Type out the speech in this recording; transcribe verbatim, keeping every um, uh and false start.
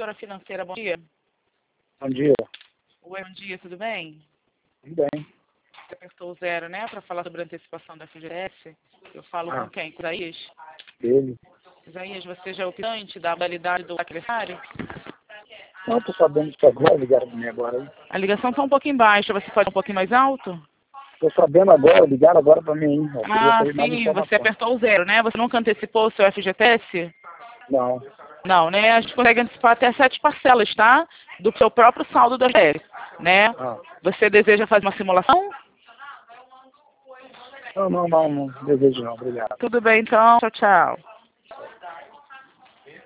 Consultora financeira, bom dia. Bom dia. Oi, bom dia, tudo bem? Tudo bem. Você apertou o zero, né, para falar sobre a antecipação da F G S. Eu falo Ah. com quem? Com Isaías? Ele. Isaías, você já é optante da validade do aniversário? Não, estou sabendo que agora ligaram para mim agora. Aí. A ligação está um pouquinho baixa, você pode ir um pouquinho mais alto? Estou sabendo agora, ligaram agora para mim. Eu queria Ah, saber mais sim, informação. você apertou o zero, né? Você nunca antecipou o seu F G T S? Não. Não, né? A gente consegue antecipar até sete parcelas, tá? Do seu próprio saldo do F G T S, né? Ah. Você deseja fazer uma simulação? Não, não, não, não desejo não. Obrigado. Tudo bem, então. Tchau, tchau.